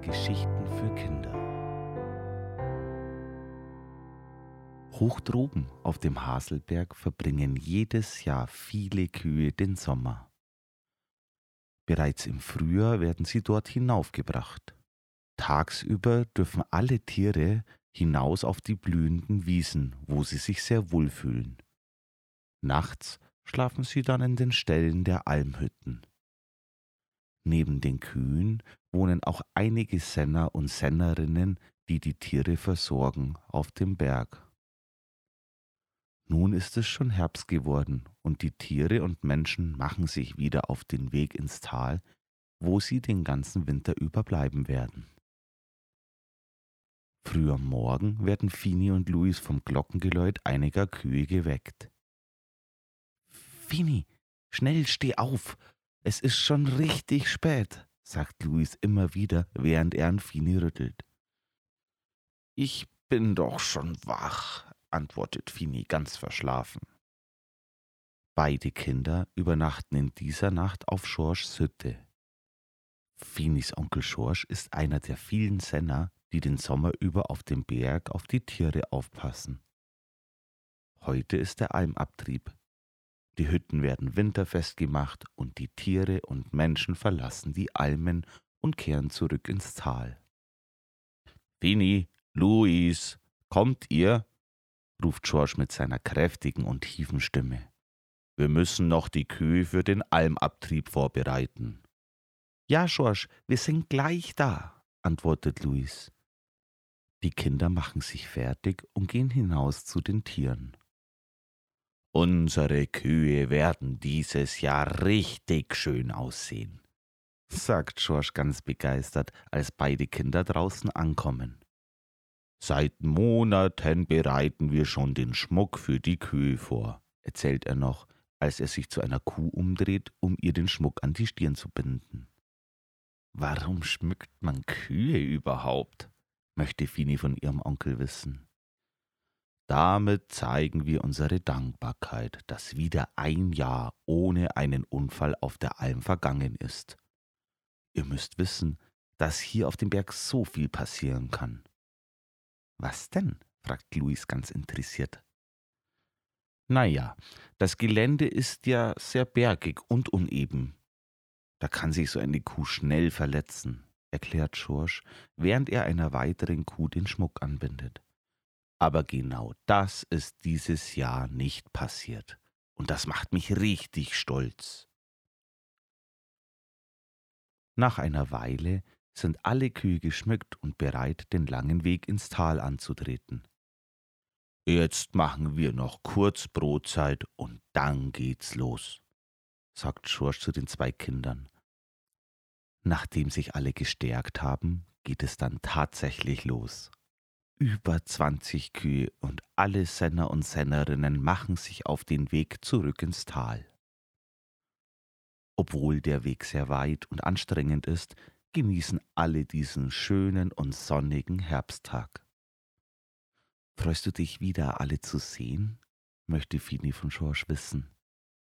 Geschichten für Kinder. Hoch droben auf dem Haselberg verbringen jedes Jahr viele Kühe den Sommer. Bereits im Frühjahr werden sie dort hinaufgebracht. Tagsüber dürfen alle Tiere hinaus auf die blühenden Wiesen, wo sie sich sehr wohl fühlen. Nachts schlafen sie dann in den Ställen der Almhütten. Neben den Kühen wohnen auch einige Senner und Sennerinnen, die die Tiere versorgen, auf dem Berg. Nun ist es schon Herbst geworden und die Tiere und Menschen machen sich wieder auf den Weg ins Tal, wo sie den ganzen Winter über bleiben werden. Früh am Morgen werden Fini und Luis vom Glockengeläut einiger Kühe geweckt. Fini, schnell steh auf! Es ist schon richtig spät, sagt Luis immer wieder, während er an Fini rüttelt. Ich bin doch schon wach, antwortet Fini ganz verschlafen. Beide Kinder übernachten in dieser Nacht auf Schorschs Hütte. Finis Onkel Schorsch ist einer der vielen Senner, die den Sommer über auf dem Berg auf die Tiere aufpassen. Heute ist der Almabtrieb. Die Hütten werden winterfest gemacht und die Tiere und Menschen verlassen die Almen und kehren zurück ins Tal. Fini, Luis, kommt ihr? Ruft Schorsch mit seiner kräftigen und tiefen Stimme. Wir müssen noch die Kühe für den Almabtrieb vorbereiten. Ja, Schorsch, wir sind gleich da, antwortet Luis. Die Kinder machen sich fertig und gehen hinaus zu den Tieren. Unsere Kühe werden dieses Jahr richtig schön aussehen, sagt Schorsch ganz begeistert, als beide Kinder draußen ankommen. Seit Monaten bereiten wir schon den Schmuck für die Kühe vor, erzählt er noch, als er sich zu einer Kuh umdreht, um ihr den Schmuck an die Stirn zu binden. Warum schmückt man Kühe überhaupt? Möchte Fini von ihrem Onkel wissen. Damit zeigen wir unsere Dankbarkeit, dass wieder ein Jahr ohne einen Unfall auf der Alm vergangen ist. Ihr müsst wissen, dass hier auf dem Berg so viel passieren kann. Was denn? Fragt Luis ganz interessiert. Naja, das Gelände ist ja sehr bergig und uneben. Da kann sich so eine Kuh schnell verletzen, erklärt Schorsch, während er einer weiteren Kuh den Schmuck anbindet. Aber genau das ist dieses Jahr nicht passiert. Und das macht mich richtig stolz. Nach einer Weile sind alle Kühe geschmückt und bereit, den langen Weg ins Tal anzutreten. Jetzt machen wir noch kurz Brotzeit und dann geht's los, sagt Schorsch zu den zwei Kindern. Nachdem sich alle gestärkt haben, geht es dann tatsächlich los. Über 20 Kühe und alle Senner und Sennerinnen machen sich auf den Weg zurück ins Tal. Obwohl der Weg sehr weit und anstrengend ist, genießen alle diesen schönen und sonnigen Herbsttag. Freust du dich wieder, alle zu sehen? Möchte Fini von Schorsch wissen.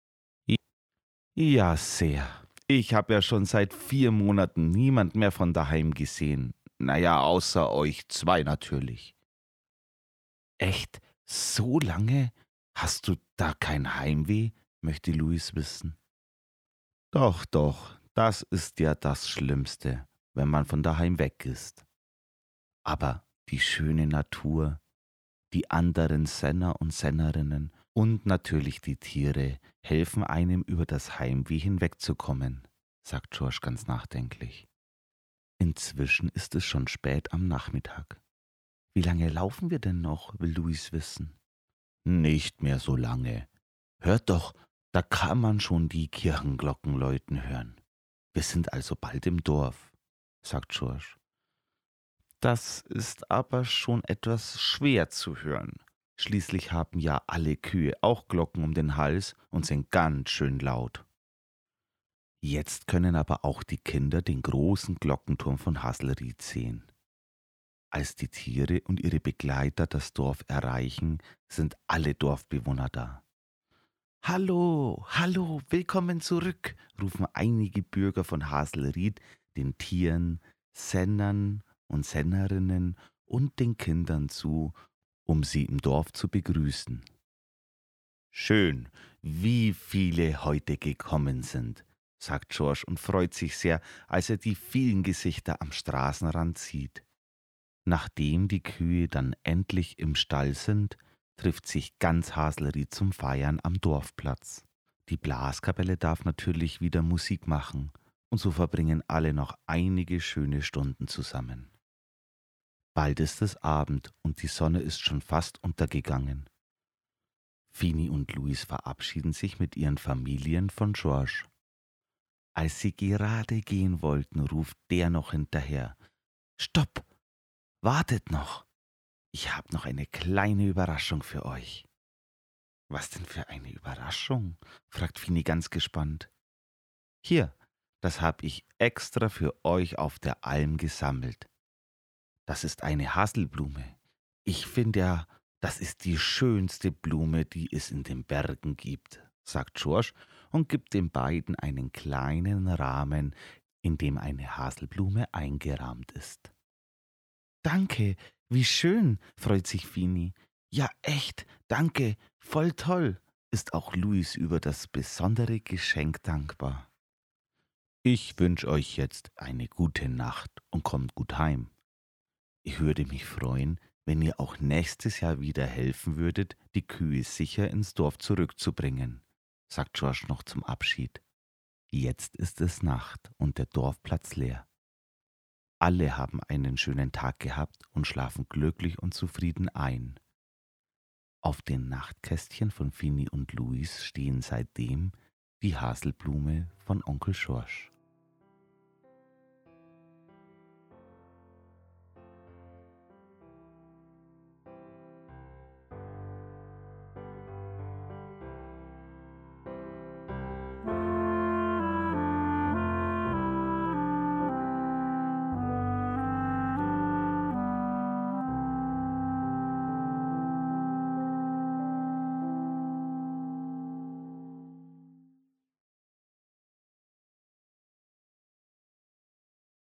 Ja, sehr. Ich habe ja schon seit 4 Monaten niemand mehr von daheim gesehen. Naja, außer euch zwei natürlich. Echt? So lange? Hast du da kein Heimweh? Möchte Luis wissen. Doch, doch, das ist ja das Schlimmste, wenn man von daheim weg ist. Aber die schöne Natur, die anderen Senner und Sennerinnen und natürlich die Tiere helfen einem über das Heimweh hinwegzukommen, sagt George ganz nachdenklich. Inzwischen ist es schon spät am Nachmittag. Wie lange laufen wir denn noch, will Luis wissen. Nicht mehr so lange. Hört doch, da kann man schon die Kirchenglocken läuten hören. Wir sind also bald im Dorf, sagt George. Das ist aber schon etwas schwer zu hören. Schließlich haben ja alle Kühe auch Glocken um den Hals und sind ganz schön laut. Jetzt können aber auch die Kinder den großen Glockenturm von Haselried sehen. Als die Tiere und ihre Begleiter das Dorf erreichen, sind alle Dorfbewohner da. Hallo, hallo, willkommen zurück, rufen einige Bürger von Haselried den Tieren, Sennern und Sennerinnen und den Kindern zu, um sie im Dorf zu begrüßen. Schön, wie viele heute gekommen sind, sagt George und freut sich sehr, als er die vielen Gesichter am Straßenrand sieht. Nachdem die Kühe dann endlich im Stall sind, trifft sich ganz Haselried zum Feiern am Dorfplatz. Die Blaskapelle darf natürlich wieder Musik machen und so verbringen alle noch einige schöne Stunden zusammen. Bald ist es Abend und die Sonne ist schon fast untergegangen. Fini und Luis verabschieden sich mit ihren Familien von George. Als sie gerade gehen wollten, ruft der noch hinterher. Stopp! Wartet noch! Ich habe noch eine kleine Überraschung für euch. Was denn für eine Überraschung? Fragt Fini ganz gespannt. Hier, das habe ich extra für euch auf der Alm gesammelt. Das ist eine Haselblume. Ich finde ja, das ist die schönste Blume, die es in den Bergen gibt, sagt George und gibt den beiden einen kleinen Rahmen, in dem eine Haselblume eingerahmt ist. Danke, wie schön, freut sich Fini. Ja, echt, danke, voll toll, ist auch Luis über das besondere Geschenk dankbar. Ich wünsche euch jetzt eine gute Nacht und kommt gut heim. Ich würde mich freuen, wenn ihr auch nächstes Jahr wieder helfen würdet, die Kühe sicher ins Dorf zurückzubringen, sagt George noch zum Abschied. Jetzt ist es Nacht und der Dorfplatz leer. Alle haben einen schönen Tag gehabt und schlafen glücklich und zufrieden ein. Auf den Nachtkästchen von Fini und Luis stehen seitdem die Haselblume von Onkel Schorsch.